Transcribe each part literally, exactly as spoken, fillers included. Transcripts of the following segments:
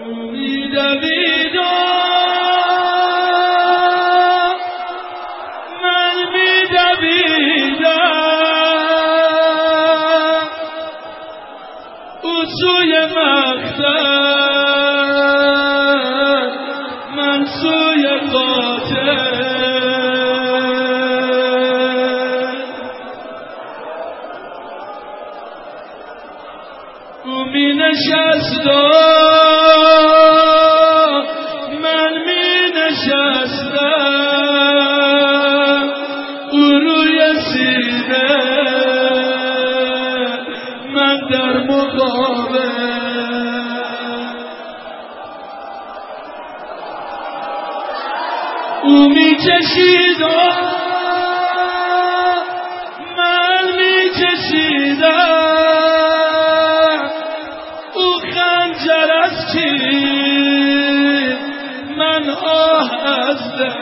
میدویدم من میدویدم او سوی مقتل من سوی قاتل او می نشستم من می نشستم او روی سینه من در مقابل او می کشیدم من می کشیدم او خنجر از چین من آه از دل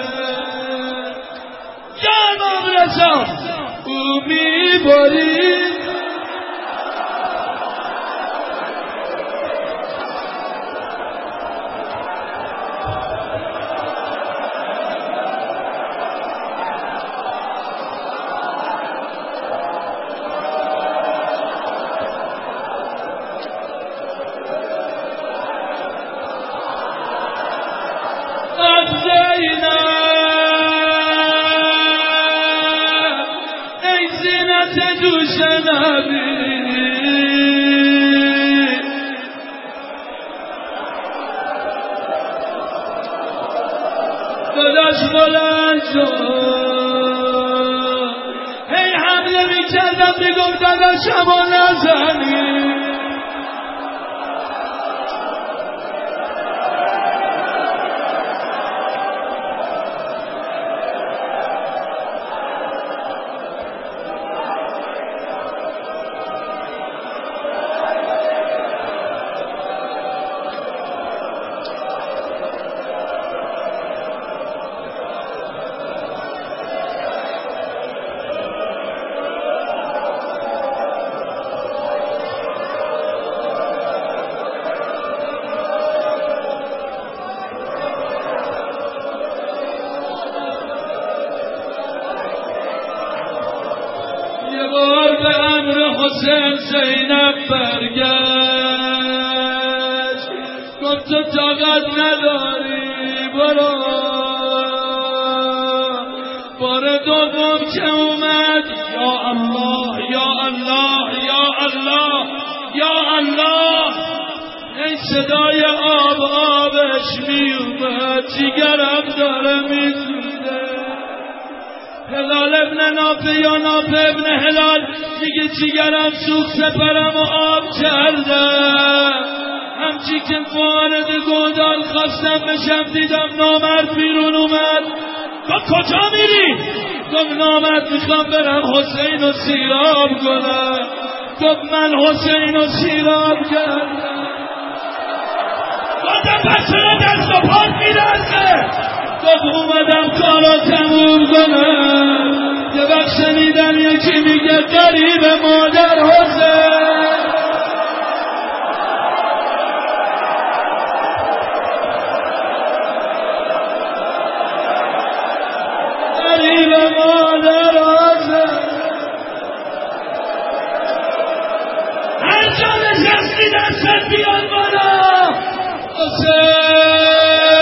یا امام رضا او می برید ای زینت دوش نبی داداش بلند شد هی حمله می کردم میگم داداشمو نزنی بار به امر حسین زینب برگشت گفت تو طاقت نداری برو بار دوم که اومد یا الله یا الله یا الله یا الله ای صدای آب آبش میومد جیگرم داره میسوزه هلال ابن نافع یا نافع ابن هلال میگه جیگرم سوخت سپرم و آب کردم همچی که وارد گودال خواستم بشم دیدم نامرد بیرون اومد گفت کجا میری؟ گفت نامرد میخوام برم حسین و سیراب کنم گفت من حسین و سیراب کردم گفتم پس چرا دست و پات میلرزه؟ گفت اومدم کارا تموم کنم یه وقت شنیدم یکی میگه قریب مادر حسین قریب مادر حسین هر جا نشستی دستت بیان بالا حسین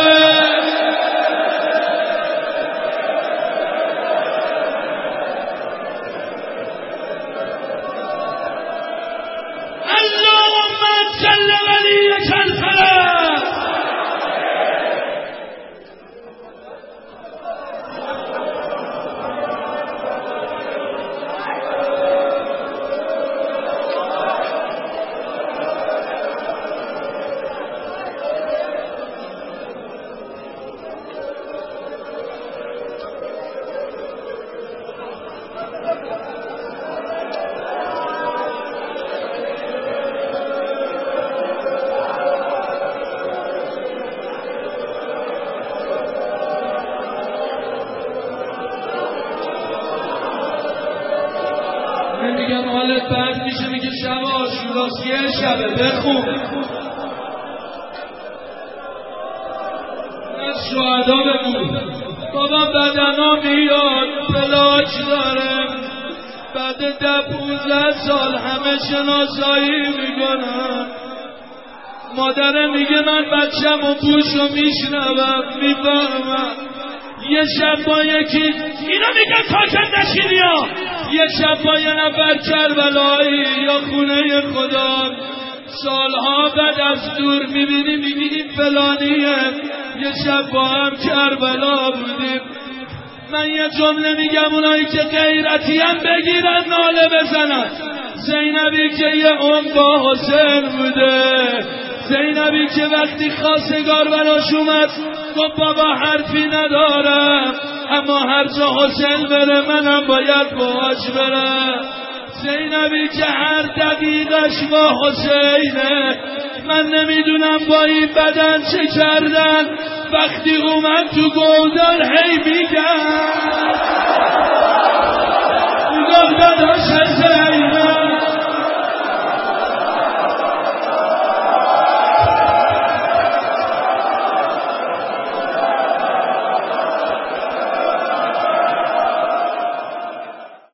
میگم حالت بد میشه میگه شب آشوراست یه شبه بخون بدنا میاد پلاک داره، بعد ده پونزده سال همه شناسایی میکنن. مادره میگه من بچم و بوشو میشنوم میفهمم. یه شب با یکی، اینا میگن ساکت نشین، یا یه شب با یه نفر کربلایی یا خونه خدا، سالها بعد از دور میبینی میگی این فلانیه، یه شب با هم کربلا بودیم. من یه جمله میگم اونایی که غیرتی هم بگیرن ناله بزنن. زینبی که یه عمر با حسین بوده، زینبی که وقتی خواستگار براش اومد گفت بابا حرفی ندارم، اما هر جا حسین بره منم باید باهاش برم. زینبی که هر دقیقش با حسینه، من نمیدونم با این بدن چه کردن، وقتی اومد تو گودال هی میگن گفت داداش